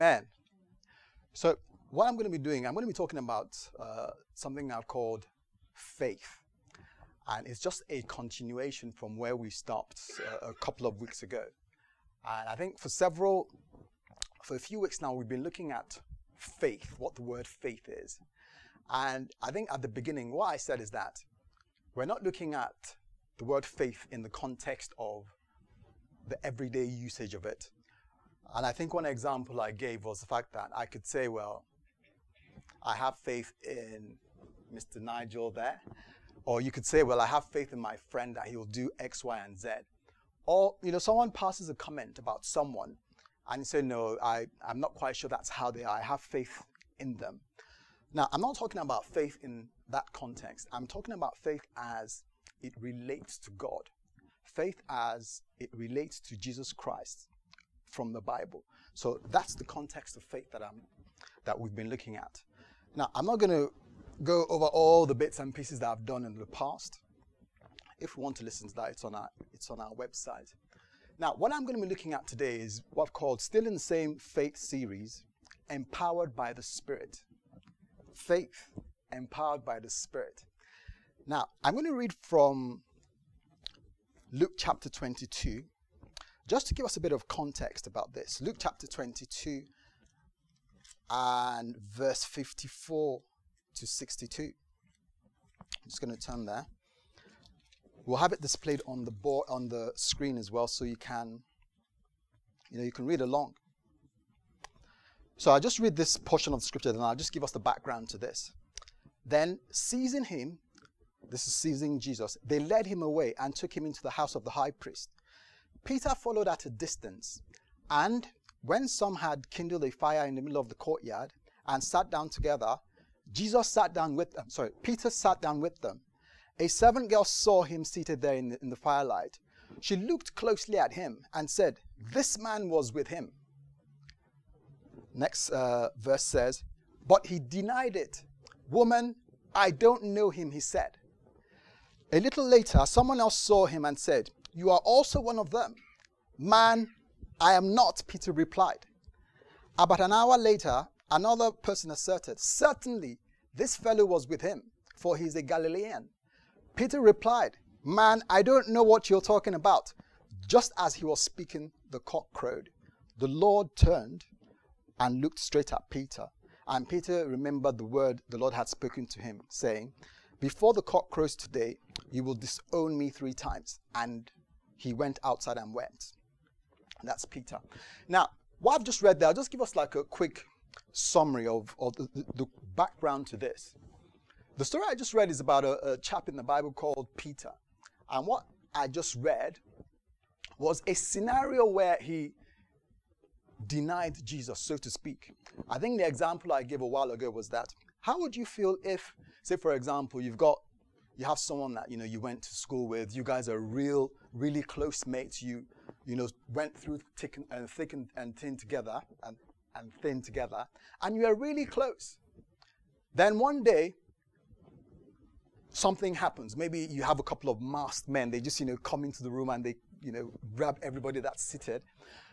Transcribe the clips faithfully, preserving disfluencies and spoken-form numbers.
Man. So what I'm going to be doing, I'm going to be talking about uh, something I've called faith. And it's just a continuation from where we stopped uh, a couple of weeks ago. And I think for several, for a few weeks now, we've been looking at faith, what the word faith is. And I think at the beginning, what I said is that we're not looking at the word faith in the context of the everyday usage of it. And I think one example I gave was the fact that I could say, well, I have faith in Mister Nigel there. Or you could say, well, I have faith in my friend that he'll do X, Y, and Z. Or, you know, someone passes a comment about someone and you say, no, I, I'm not quite sure that's how they are. I have faith in them. Now, I'm not talking about faith in that context. I'm talking about faith as it relates to God. Faith as it relates to Jesus Christ from the Bible. So that's the context of faith that I'm, that we've been looking at. Now, I'm not going to go over all the bits and pieces that I've done in the past. If you want to listen to that, it's on our, it's on our website. Now, what I'm going to be looking at today is what I've called, still in the same faith series, Empowered by the Spirit. Faith, empowered by the Spirit. Now, I'm going to read from Luke chapter twenty-two, just to give us a bit of context about this. Luke chapter twenty-two and verse fifty-four to sixty-two. I'm just going to turn there. We'll have it displayed on the board, on the screen as well, so you can, you know, you can read along. So I'll just read this portion of scripture, then I'll just give us the background to this. Then, seizing him, this is seizing Jesus, they led him away and took him into the house of the high priest. Peter followed at a distance, and when some had kindled a fire in the middle of the courtyard and sat down together, Jesus sat down with them. Sorry, Peter sat down with them. A servant girl saw him seated there in the, in the firelight. She looked closely at him and said, "This man was with him." Next uh, verse says, "But he denied it. 'Woman, I don't know him,' he said." A little later, someone else saw him and said, "You are also one of them." "Man, I am not," Peter replied. About an hour later, another person asserted, "Certainly, this fellow was with him, for he is a Galilean." Peter replied, "Man, I don't know what you're talking about." Just as he was speaking, the cock crowed. The Lord turned and looked straight at Peter. And Peter remembered the word the Lord had spoken to him, saying, "Before the cock crows today, you will disown me three times." And he went outside and wept. That's Peter. Now, what I've just read there, I'll just give us like a quick summary of, of the, the background to this. The story I just read is about a, a chap in the Bible called Peter. And what I just read was a scenario where he denied Jesus, so to speak. I think the example I gave a while ago was that, how would you feel if, say for example, you've got, you have someone that, you know, you went to school with, you guys are real, really close mates, you, you know, went through thick and, uh, thick and, and thin together, and, and thin together, and you are really close. Then one day, something happens. Maybe you have a couple of masked men, they just, you know, come into the room and they, you know, grab everybody that's seated.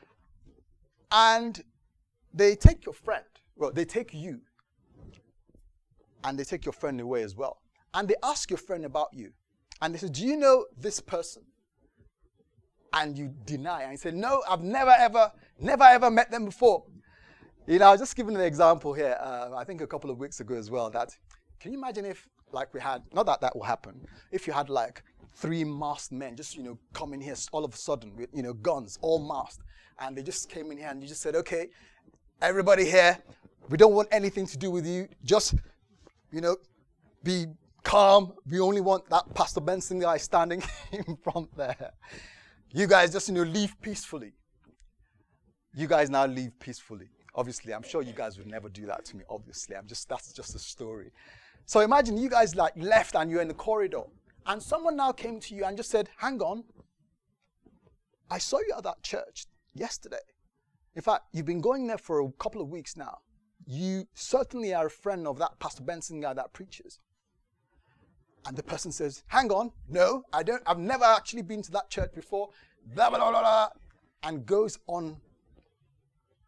And they take your friend, well, they take you, and they take your friend away as well. And they ask your friend about you. And they say, "Do you know this person?" And you deny. And you say, "No, I've never, ever, never, ever met them before." You know, I was just giving an example here, uh, I think a couple of weeks ago as well, that, can you imagine if, like we had, not that that will happen, if you had like three masked men just, you know, come in here all of a sudden with, you know, guns, all masked. And they just came in here and you just said, "Okay, everybody here, we don't want anything to do with you. Just, you know, be calm. We only want that Pastor Benson guy standing in front there. You guys just, you know, leave peacefully." You guys now leave peacefully. Obviously, I'm sure you guys would never do that to me, obviously. I'm just, that's just a story. So imagine you guys like left and you're in the corridor. And someone now came to you and just said, "Hang on. I saw you at that church yesterday. In fact, you've been going there for a couple of weeks now. You certainly are a friend of that Pastor Benson guy that preaches." And the person says, "Hang on, no, I don't, I've never actually been to that church before," blah, blah, blah, blah, and goes on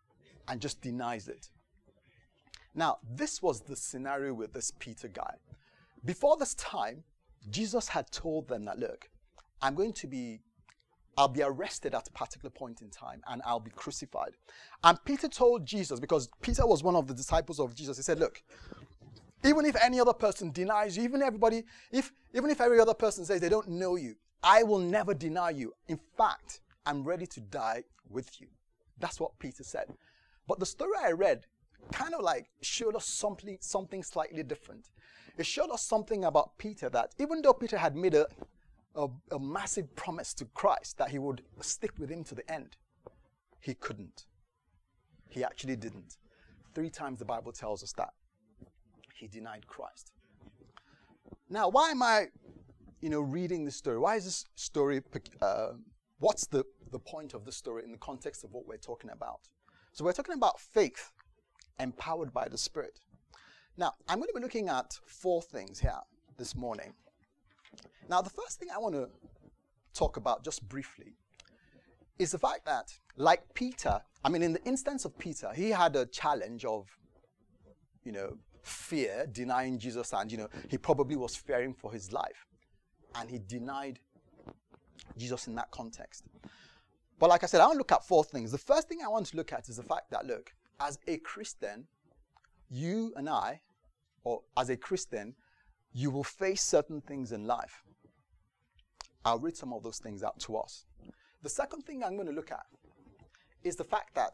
and just denies it. Now, this was the scenario with this Peter guy. Before this time, Jesus had told them that, look, I'm going to be, I'll be arrested at a particular point in time and I'll be crucified. And Peter told Jesus, because Peter was one of the disciples of Jesus, he said, look, even if any other person denies you, even everybody, if even if every other person says they don't know you, I will never deny you. In fact, I'm ready to die with you. That's what Peter said. But the story I read kind of like showed us something, something slightly different. It showed us something about Peter, that even though Peter had made a, a, a massive promise to Christ that he would stick with him to the end, he couldn't. He actually didn't. Three times the Bible tells us that he denied Christ. Now, why am I, you know, reading this story? Why is this story, uh, what's the, the point of the story in the context of what we're talking about? So we're talking about faith empowered by the Spirit. Now, I'm going to be looking at four things here this morning. Now, the first thing I want to talk about just briefly is the fact that, like Peter, I mean, in the instance of Peter, he had a challenge of, you know, fear, denying Jesus, and, you know, he probably was fearing for his life. And he denied Jesus in that context. But like I said, I want to look at four things. The first thing I want to look at is the fact that, look, as a Christian, you and I, or as a Christian, you will face certain things in life. I'll read some of those things out to us. The second thing I'm going to look at is the fact that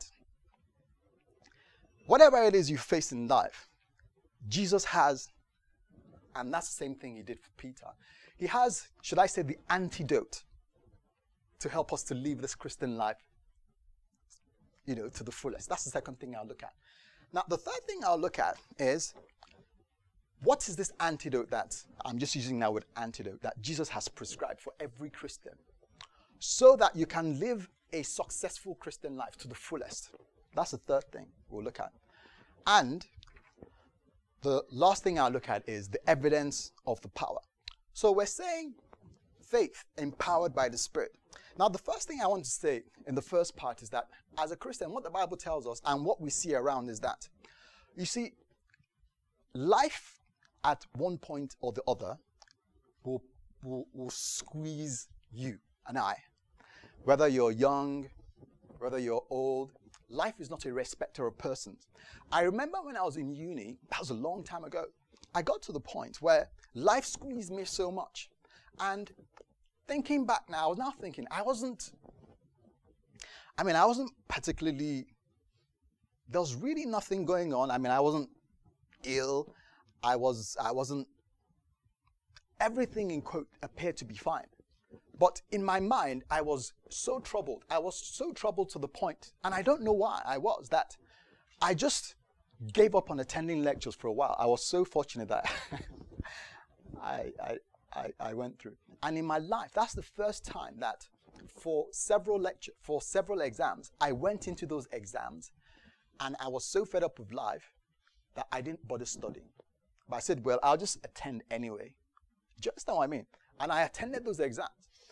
whatever it is you face in life, Jesus has, and that's the same thing he did for Peter. He has, should I say, the antidote to help us to live this Christian life, you know, to the fullest. That's the second thing I'll look at. Now, the third thing I'll look at is, what is this antidote that, I'm just using now with antidote, that Jesus has prescribed for every Christian, so that you can live a successful Christian life to the fullest. That's the third thing we'll look at. And the last thing I'll look at is the evidence of the power. So we're saying faith empowered by the Spirit. Now, the first thing I want to say in the first part is that as a Christian, what the Bible tells us and what we see around is that, you see, life at one point or the other will, will, will squeeze you and I. Whether you're young, whether you're old, life is not a respecter of persons. I remember when I was in uni, that was a long time ago, I got to the point where life squeezed me so much. And thinking back now, I was now thinking, I wasn't, I mean, I wasn't particularly, there was really nothing going on. I mean, I wasn't ill. I was, I wasn't, everything in quote appeared to be fine. But in my mind, I was so troubled. I was so troubled to the point, and I don't know why I was, that I just gave up on attending lectures for a while. I was so fortunate that I, I, I, I went through. And in my life, that's the first time that for several lecture, for several exams, I went into those exams, and I was so fed up with life that I didn't bother studying. But I said, well, I'll just attend anyway. Do you understand what I mean? And I attended those exams.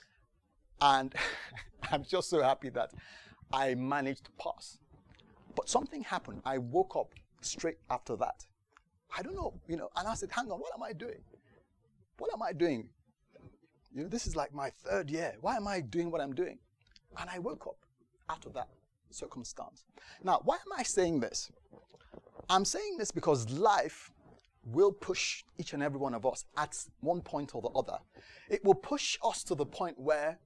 And I'm just so happy that I managed to pass. But something happened. I woke up straight after that. I don't know, you know, and I said, hang on, what am I doing? What am I doing? You know, this is like my third year. Why am I doing what I'm doing? And I woke up out of that circumstance. Now, why am I saying this? I'm saying this because life will push each and every one of us at one point or the other. It will push us to the point where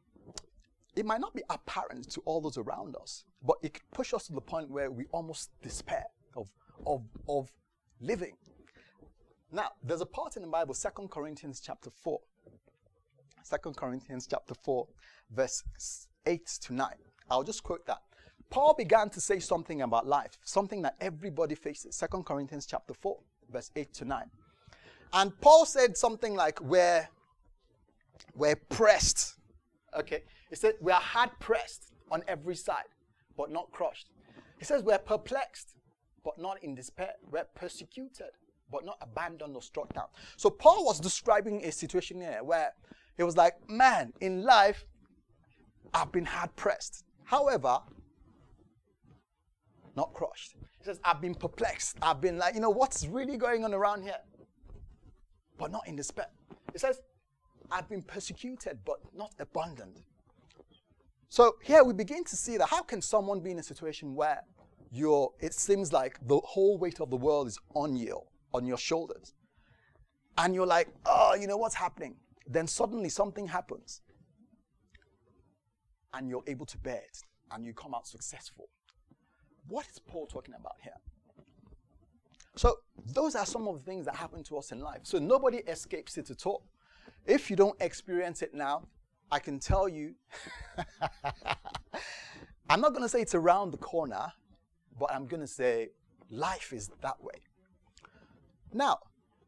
it might not be apparent to all those around us, but it could push us to the point where we almost despair of, of, of living. Now, there's a part in the Bible, Second Corinthians chapter four. Second Corinthians chapter four, verse eight to nine. I'll just quote that. Paul began to say something about life, something that everybody faces. Second Corinthians chapter four, verse eight to nine. And Paul said something like, we're, we're pressed. Okay, he said, we are hard pressed on every side, but not crushed. He says, we're perplexed, but not in despair. We're persecuted, but not abandoned or struck down. So Paul was describing a situation here where he was like, man, in life, I've been hard pressed. However, not crushed. He says, I've been perplexed. I've been like, you know, what's really going on around here? But not in despair. He says, I've been persecuted, but not abandoned. So here we begin to see that how can someone be in a situation where you're, it seems like the whole weight of the world is on you, on your shoulders. And you're like, oh, you know what's happening? Then suddenly something happens. And you're able to bear it. And you come out successful. What is Paul talking about here? So those are some of the things that happen to us in life. So nobody escapes it at all. If you don't experience it now, I can tell you, I'm not going to say it's around the corner, but I'm going to say life is that way. Now,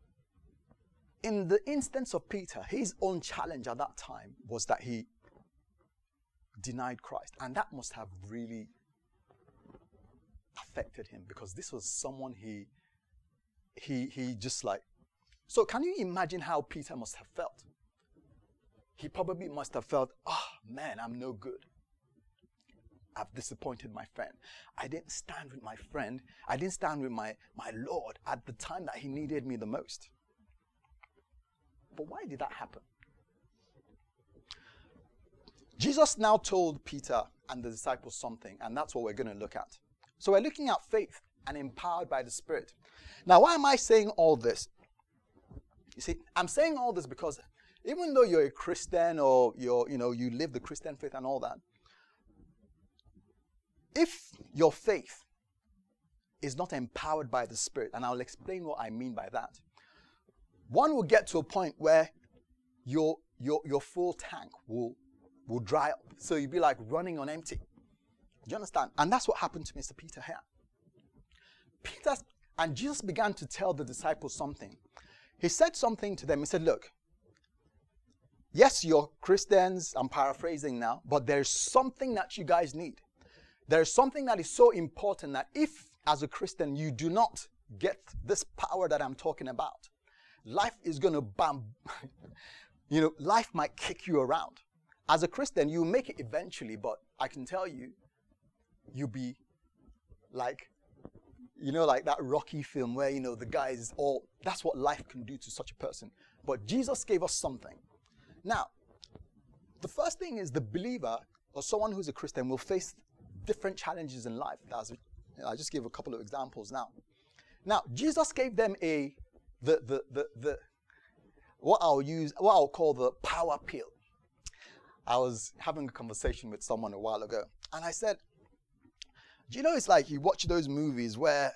in the instance of Peter, his own challenge at that time was that he denied Christ. And that must have really affected him because this was someone he, he, he just like, so can you imagine how Peter must have felt? He probably must have felt, oh man, I'm no good. I've disappointed my friend. I didn't stand with my friend. I didn't stand with my, my Lord at the time that he needed me the most. But why did that happen? Jesus now told Peter and the disciples something, and that's what we're going to look at. So we're looking at faith and empowered by the Spirit. Now, why am I saying all this? You see, I'm saying all this because even though you're a Christian or you're, you know, you live the Christian faith and all that, if your faith is not empowered by the Spirit, and I'll explain what I mean by that, one will get to a point where your your your full tank will will dry up. So you'll be like running on empty. Do you understand? And that's what happened to Mister Peter here. Peter and Jesus began to tell the disciples something. He said something to them. He said, look, yes, you're Christians, I'm paraphrasing now, but there's something that you guys need. There's something that is so important that if, as a Christian, you do not get this power that I'm talking about, life is going to bam. You know, life might kick you around. As a Christian, you make it eventually, but I can tell you, you'll be like, you know, like that Rocky film where, you know, the guy is all, that's what life can do to such a person. But Jesus gave us something. Now, the first thing is the believer or someone who's a Christian will face different challenges in life. As I just gave a couple of examples now. Now, Jesus gave them a, the, the, the, the, what I'll use, what I'll call the power pill. I was having a conversation with someone a while ago, and I said, do you know it's like you watch those movies where,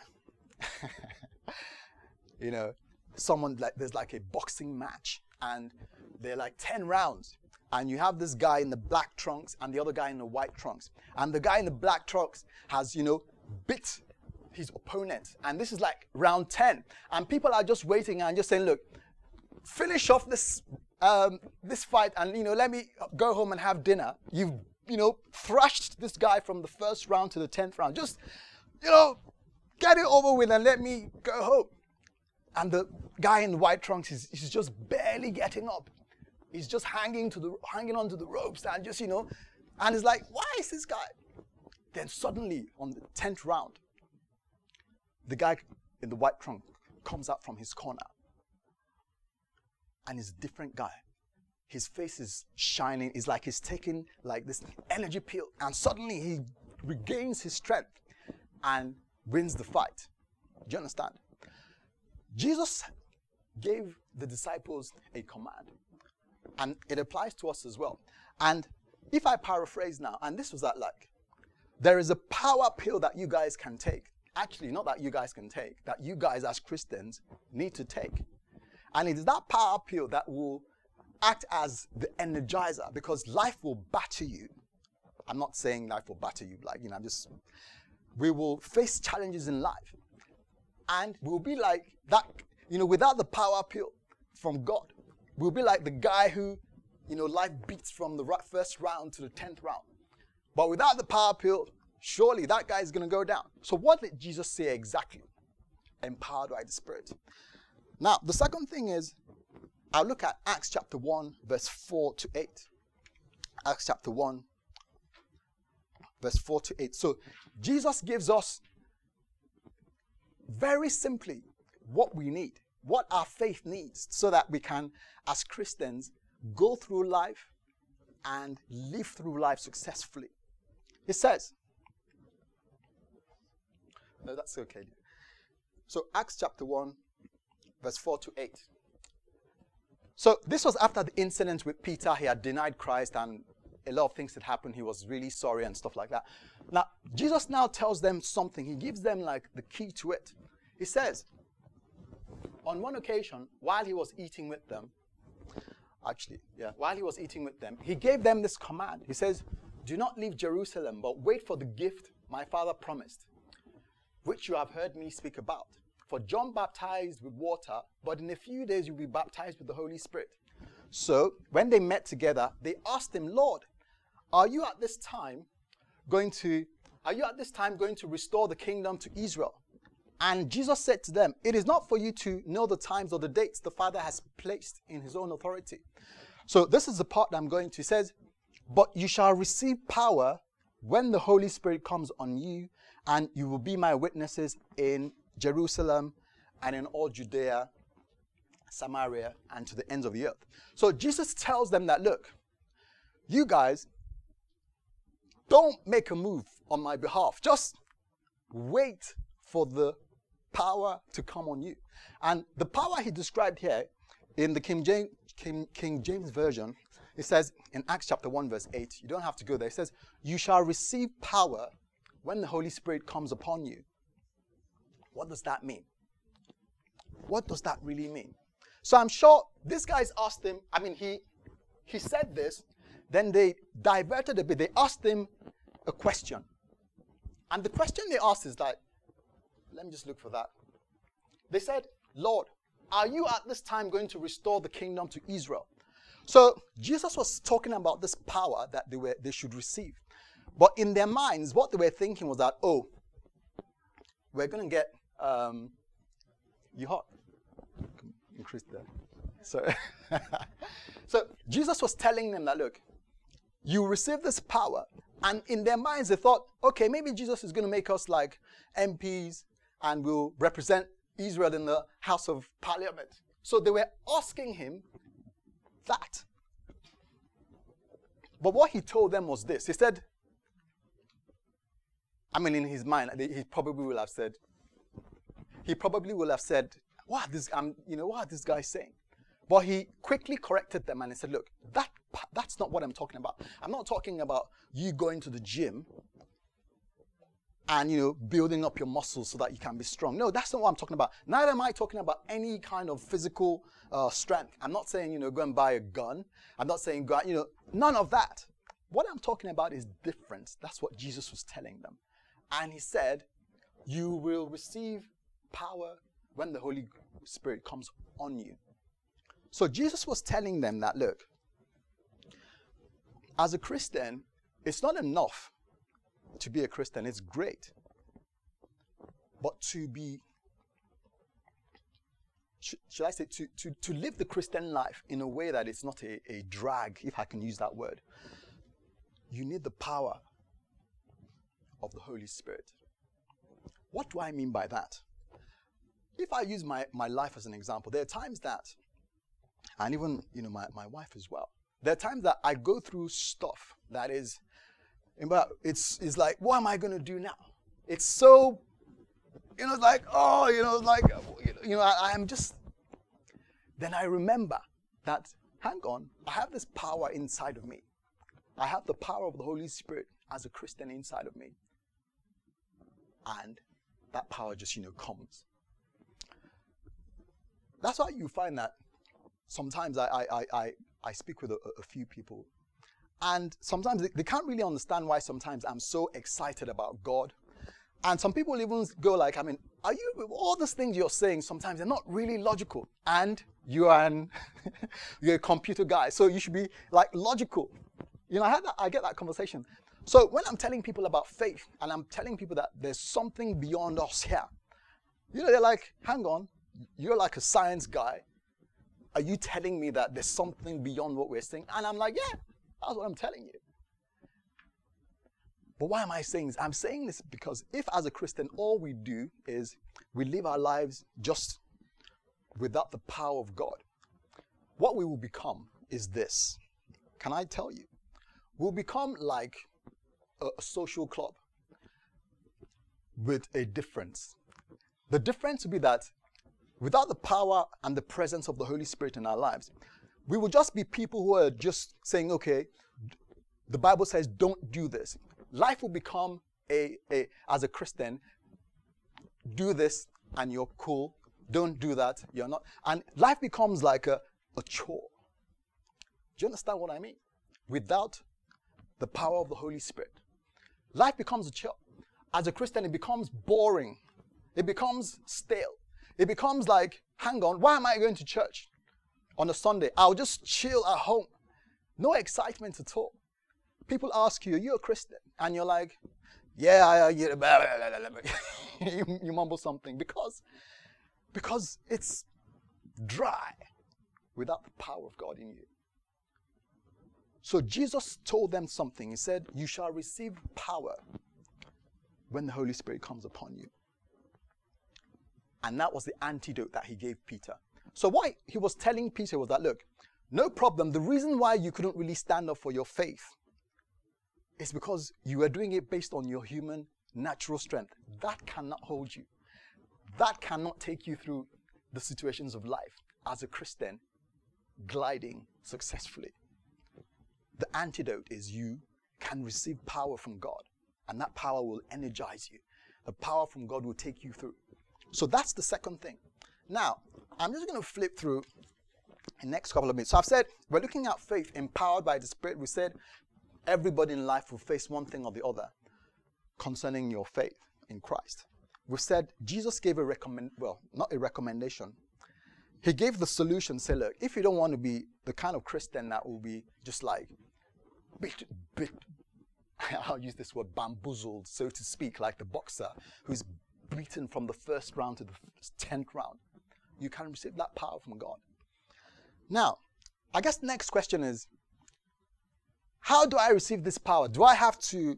you know, someone like, there's like a boxing match, and they're like ten rounds, and you have this guy in the black trunks and the other guy in the white trunks, and the guy in the black trunks has, you know, bit his opponent, and this is like round ten, and people are just waiting and just saying, look, finish off this um, this fight, and you know, let me go home and have dinner. You've you know thrashed this guy from the first round to the tenth round. Just you know, get it over with and let me go home. And the guy in the white trunks is he's just barely getting up. He's just hanging to the hanging onto the ropes and just you know, and it's like, why is this guy? Then suddenly on the tenth round, the guy in the white trunk comes out from his corner. And he's a different guy. His face is shining. It's like he's taking like this energy pill. And suddenly he regains his strength and wins the fight. Do you understand? Jesus gave the disciples a command. And it applies to us as well. And if I paraphrase now, and this was that like, there is a power pill that you guys can take. Actually, not that you guys can take, that you guys as Christians need to take. And it is that power pill that will act as the energizer, because life will batter you. I'm not saying life will batter you, like, you know, I'm just, we will face challenges in life. And we'll be like that, you know, without the power pill from God, we'll be like the guy who, you know, life beats from the first round to the tenth round. But without the power pill, surely that guy is going to go down. So what did Jesus say exactly? Empowered by the Spirit. Now, the second thing is, I'll look at Acts chapter one, verse four to eight. Acts chapter one, verse four to eight. So, Jesus gives us very simply what we need, what our faith needs, so that we can, as Christians, go through life and live through life successfully. It says, no, that's okay. So Acts chapter one, verse four to eight. So this was after the incident with Peter. He had denied Christ and a lot of things had happened. He was really sorry and stuff like that. Now, Jesus now tells them something. He gives them like the key to it. He says, on one occasion, while he was eating with them, actually, yeah, while he was eating with them, he gave them this command. He says, do not leave Jerusalem, but wait for the gift my Father promised, which you have heard me speak about. For John baptized with water, but in a few days you'll be baptized with the Holy Spirit. So when they met together, they asked him, Lord, are you at this time going to, are you at this time going to restore the kingdom to Israel? And Jesus said to them, it is not for you to know the times or the dates the Father has placed in his own authority. So this is the part that I'm going to. He says, but you shall receive power when the Holy Spirit comes on you, and you will be my witnesses in Jerusalem and in all Judea, Samaria, and to the ends of the earth. So Jesus tells them that, look, you guys, don't make a move on my behalf. Just wait for the power to come on you. And the power he described here in the King James, King, King James Version, it says in Acts chapter one, verse eight, you don't have to go there. It says, you shall receive power when the Holy Spirit comes upon you. What does that mean? What does that really mean? So I'm sure these guys asked him, I mean, he he said this, then they diverted a bit. They asked him a question. And the question they asked is like, let me just look for that. They said, Lord, are you at this time going to restore the kingdom to Israel? So Jesus was talking about this power that they were they should receive. But in their minds, what they were thinking was that, oh, we're going to get, um, you hot? Increase that. So, so Jesus was telling them that, look, you receive this power. And in their minds, they thought, okay, maybe Jesus is going to make us like M Ps and we'll represent Israel in the House of Parliament. So they were asking him that. But what he told them was this. He said, I mean, in his mind, he probably will have said, he probably will have said, what this, um, you know, what are these guys saying? But he quickly corrected them and he said, look, that that's not what I'm talking about. I'm not talking about you going to the gym and, you know, building up your muscles so that you can be strong. No, that's not what I'm talking about. Neither am I talking about any kind of physical uh, strength. I'm not saying, you know, go and buy a gun. I'm not saying, go, you know, none of that. What I'm talking about is different. That's what Jesus was telling them. And he said, you will receive power when the Holy Spirit comes on you. So Jesus was telling them that, look, as a Christian, it's not enough to be a Christian. It's great. But to be, sh- should I say, to, to, to live the Christian life in a way that it's not a, a drag, if I can use that word, you need the power of the Holy Spirit. What do I mean by that? If I use my, my life as an example, there are times that, and even, you know, my, my wife as well, there are times that I go through stuff that is, it's, it's like, what am I going to do now? It's so, you know, it's like, oh, you know, it's like, you know, I, I'm just, then I remember that, hang on, I have this power inside of me. I have the power of the Holy Spirit as a Christian inside of me. And that power just, you know, comes. That's why you find that sometimes I I I, I speak with a, a few people, and sometimes they, they can't really understand why sometimes I'm so excited about God. And some people even go like, I mean, are you, all these things you're saying, sometimes they're not really logical. And you are an, you're a computer guy, so you should be like logical. You know, I had that, I get that conversation. So when I'm telling people about faith, and I'm telling people that there's something beyond us here, you know, they're like, hang on, you're like a science guy. Are you telling me that there's something beyond what we're saying? And I'm like, yeah, that's what I'm telling you. But why am I saying this? I'm saying this because if as a Christian, all we do is we live our lives just without the power of God, what we will become is this. Can I tell you? We'll become like a, a social club with a difference. The difference will be that without the power and the presence of the Holy Spirit in our lives, we will just be people who are just saying, okay, the Bible says don't do this. Life will become a, a as a Christian, do this and you're cool. Don't do that, you're not. And life becomes like a, a chore. Do you understand what I mean? Without the power of the Holy Spirit, life becomes a chore. As a Christian, it becomes boring. It becomes stale. It becomes like, hang on, why am I going to church on a Sunday? I'll just chill at home. No excitement at all. People ask you, are you a Christian? And you're like, yeah, I, yeah, blah, blah, blah, blah. you, you mumble something because, because it's dry without the power of God in you. So Jesus told them something. He said, you shall receive power when the Holy Spirit comes upon you. And that was the antidote that he gave Peter. So what he was telling Peter was that, look, no problem. The reason why you couldn't really stand up for your faith is because you were doing it based on your human natural strength. That cannot hold you. That cannot take you through the situations of life as a Christian gliding successfully. The antidote is you can receive power from God, and that power will energize you. The power from God will take you through. So that's the second thing. Now, I'm just going to flip through the next couple of minutes. So I've said we're looking at faith empowered by the Spirit. We said everybody in life will face one thing or the other concerning your faith in Christ. We said Jesus gave a recommend, well, not a recommendation. He gave the solution. Say, look, if you don't want to be the kind of Christian that will be just like, bit, bit, I'll use this word, bamboozled, so to speak, like the boxer who's beaten from the first round to the tenth round. You can receive that power from God. Now, I guess the next question is, how do I receive this power? Do I have to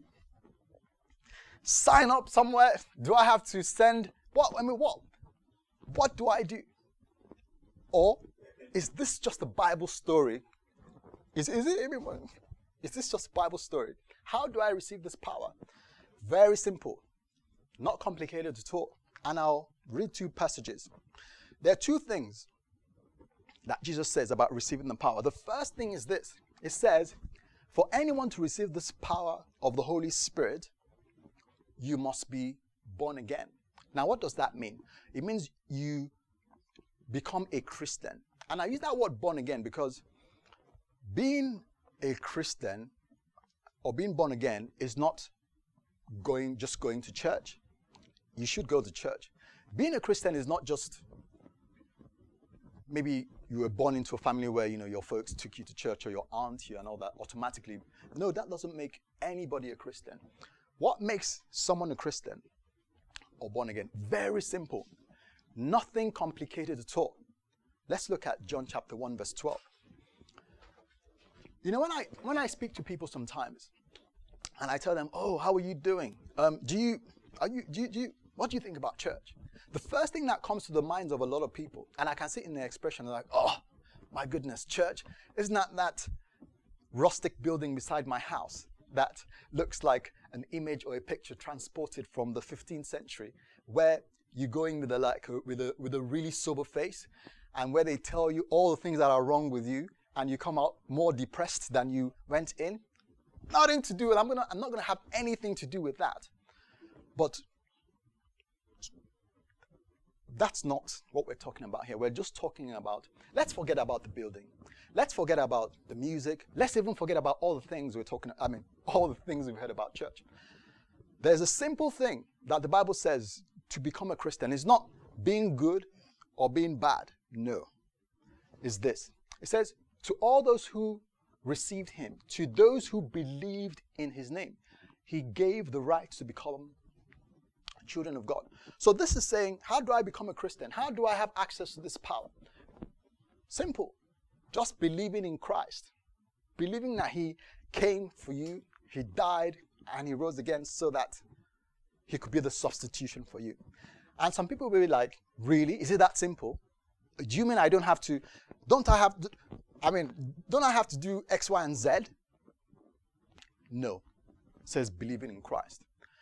sign up somewhere? Do I have to send, what, I mean, what? What do I do? Or is this just a Bible story? Is, is it everyone? Is this just a Bible story? How do I receive this power? Very simple. Not complicated at all. And I'll read two passages. There are two things that Jesus says about receiving the power. The first thing is this. It says, for anyone to receive this power of the Holy Spirit, you must be born again. Now, what does that mean? It means you become a Christian. And I use that word born again because being a Christian or being born again is not going just going to church. You should go to church. Being a Christian is not just maybe you were born into a family where, you know, your folks took you to church or your aunt you and all that automatically. No, that doesn't make anybody a Christian. What makes someone a Christian or born again? Very simple. Nothing complicated at all. Let's look at John chapter one, verse twelve. You know, when I when I speak to people sometimes, and I tell them, "Oh, how are you doing? Um, do you are you do you, do you what do you think about church?" The first thing that comes to the minds of a lot of people, and I can see it in their expression, like, "Oh, my goodness, church isn't that that rustic building beside my house that looks like an image or a picture transported from the fifteenth century, where you're going with a like a, with a with a really sober face, and where they tell you all the things that are wrong with you, and you come out more depressed than you went in." Nothing to do with. I'm gonna. I'm not gonna have anything to do with that. But that's not what we're talking about here. We're just talking about. Let's forget about the building. Let's forget about the music. Let's even forget about all the things we're talking. I mean, all the things we've heard about church. There's a simple thing that the Bible says to become a Christian is not being good or being bad. No, it's this. It says, to all those who received him, to those who believed in his name, he gave the right to become children of God. So this is saying, how do I become a Christian? How do I have access to this power? Simple. Just believing in Christ. Believing that he came for you, he died, and he rose again so that he could be the substitution for you. And some people will be like, really? Is it that simple? Do you mean I don't have to, don't I have to, I mean, don't I have to do X, Y, and Z? No. It says believing in Christ.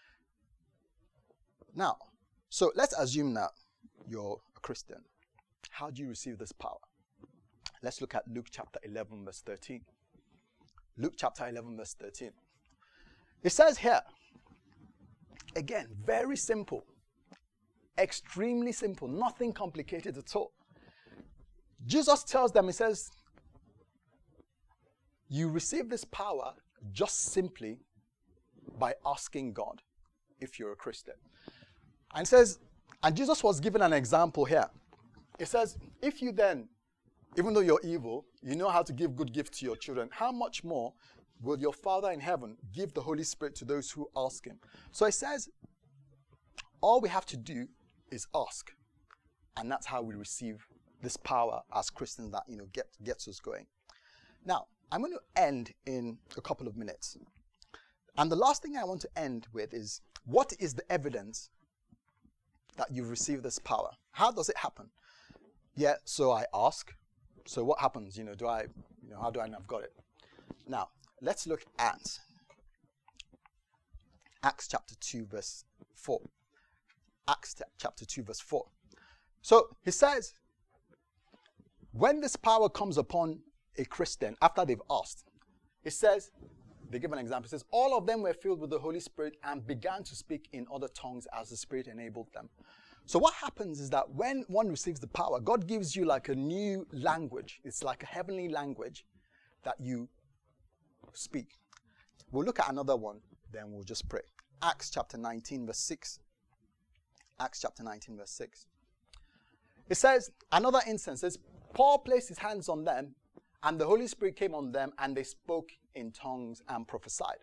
Now, so let's assume that you're a Christian. How do you receive this power? Let's look at Luke chapter eleven, verse thirteen. Luke chapter eleven, verse thirteen. It says here, again, very simple. Extremely simple. Nothing complicated at all. Jesus tells them, he says, you receive this power just simply by asking God if you're a Christian. And it says, and Jesus was given an example here. It says, if you then, even though you're evil, you know how to give good gifts to your children, how much more will your Father in heaven give the Holy Spirit to those who ask him? So it says, all we have to do is ask. And that's how we receive this power as Christians that, you know, get, gets us going. Now, I'm going to end in a couple of minutes. And the last thing I want to end with is, what is the evidence that you've received this power? How does it happen? Yeah, so I ask. So what happens? You know, do I, you know, how do I know I've got it? Now, let's look at Acts chapter two, verse four. Acts chapter two, verse four. So he says, when this power comes upon a Christian after they've asked, it says, they give an example. It says, all of them were filled with the Holy Spirit and began to speak in other tongues as the Spirit enabled them. So what happens is that when one receives the power, God gives you like a new language. It's like a heavenly language that you speak. We'll look at another one, then we'll just pray. Acts chapter nineteen, verse six. Acts chapter nineteen, verse six. It says, another instance says, Paul placed his hands on them, and the Holy Spirit came on them, and they spoke in tongues and prophesied.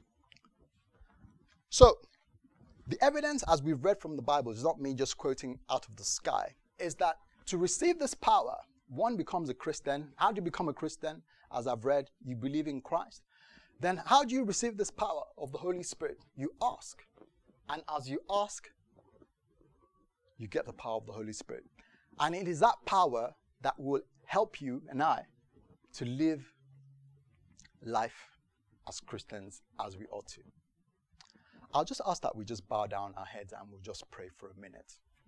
So, the evidence, as we've read from the Bible, is not me just quoting out of the sky, is that to receive this power, one becomes a Christian. How do you become a Christian? As I've read, you believe in Christ. Then how do you receive this power of the Holy Spirit? You ask. And as you ask, you get the power of the Holy Spirit. And it is that power that will help you and I to live life as Christians as we ought to. I'll just ask that we just bow down our heads and we'll just pray for a minute.